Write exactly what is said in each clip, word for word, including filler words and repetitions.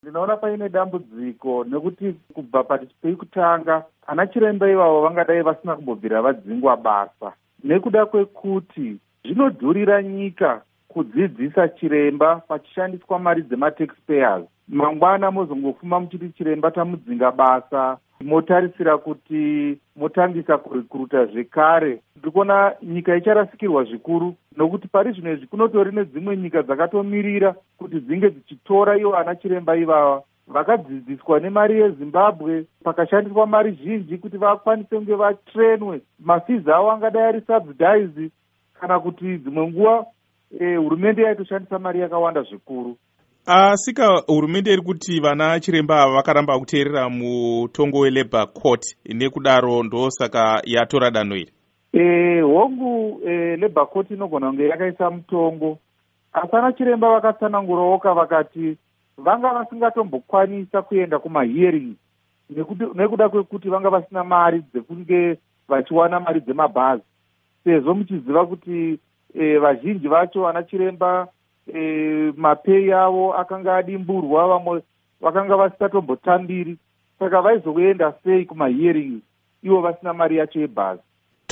Ndinoona paine dambudziko nekuti kubva pekutanga ana chiremba ivavo vangadai vasina kumbobvira vadzingwa basa nekuda kwekuti zvinodhurira nyika kudzidzisa chiremba pachishandiswa mari dzemataxpayers. Mangwana mozongofuma muchiti chiremba tamudzinga basa, motarisira kuti motangisa kurikuruta zvekare. Ndikuona nyika icharasikirwa zvikuru nokuti pari zvino izvi kunotori nedzimwe nyika dzakatomirira kuti dzinge dzichitora ivo ana chiremba ivava vakadzidziswa nemari yeZimbabwe, pakashandiswa mari zhinji kuti vakwanise kunge vatrenwe. Mafizi avo angadai ari subsidize kana kuti dzimwe nguva eh, hurumende yaitoshandisa mari yakawanda zvikuru. Asika hurumende iri kuti vana chiremba ava vakaramba kuteerera mutongo weLabour Court, nekudaro ndosaka yatora danho iri. Eh, hongu eh, Labour Court inogona kunge yakaisa mutongo, asi ana chiremba vakatsanangurawo vakati vanga vasingatombokwanisa kuenda kumahearing nekuda kwekuti vanga vasina mari dzekunge vachiwana mari dzemabhazi, sezvo muchiziva kuti eh, vazhinji vacho ana chiremba E, mapei avo akanga adimburwa, vamwe vakanga vasingatombotambiri, saka vaizoenda sei kumahearing ivo vasina mari yacho yebhazi.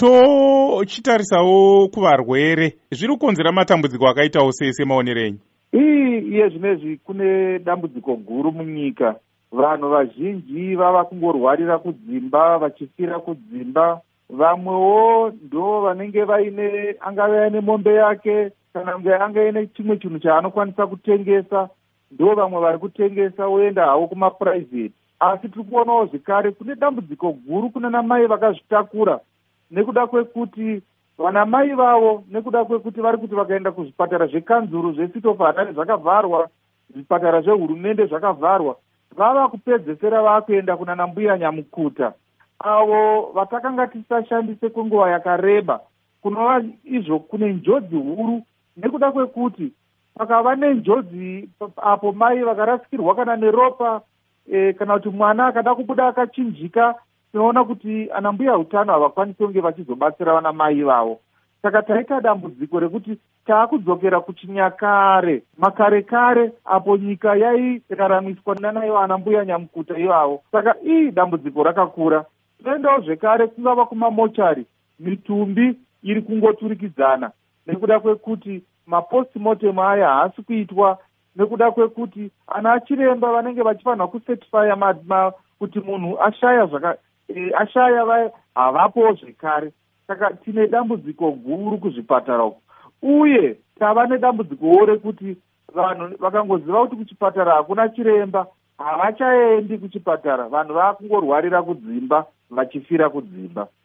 Tochitarisawo kuvarwere, zviri kukonzera matambudziko akaitawo sei semaonero enyu? Ii iye zvinezvi kune dambudziko guru munyika. Vanhu vazhinji vava kungorwarira kudzimba, vachifira kudzimba. Vamwewo ndo vanenge vaine angave aine mombe yake kana kunge anga ine chimwe chinhu chaanokwanisa kutengesa, ndo vamwe vari kutengesa oenda havo kumapuraivheti. Asi tiri kuonawo zvekare kune dambudziko guru kuna mai vakazvitakura, nekuda kwekuti vana mai vavo nekuda kwekuti vari kuti vakaenda kuzvipatara zvekanzuru zvesiti ofu hatari zvakavharwa, zvipatara zvehurumende zvakavharwa, vava kupedzesera vakuenda kunana mbuya nyamukuta avo vatakanga tisashandise kwenguva yakareba. Kunova izvo kune njodzi huru nekuda kwekuti pakava nenjodzi apo mai vakarasikirwa kana neropa e, kana kuti mwana akada kubuda akachinjika, tinoona kuti ana mbuya utano havakwanisi kunge vachizobatsira vana mai vavo. Saka taita dambudziko rekuti taakudzokera kuchinyakare, makare kare apo nyika yairaramiswa nanaivo ana mbuya nyamukuta ivavo. Saka ii dambudziko rakakura. Toendawo zvekare kungava kumamochari, mitumbi iri kungoturikidzana nekuda kwekuti mapostmortem aya haasi kuitwa, nekuda kwekuti ana achiremba vanenge vachifanira kusetifaya ma, ma, kuti munhu ashaya zvaka e, ashaya havapowo zvekare. Saka tine dambudziko guru kuzvipatara uku, uye tava nedambudzikowo rekuti vanhu vakangoziva kuti kuchipatara hakuna chiremba havachaendi kuchipatara, vanhu vakungorwarira kudzimba vachifira kudzimba.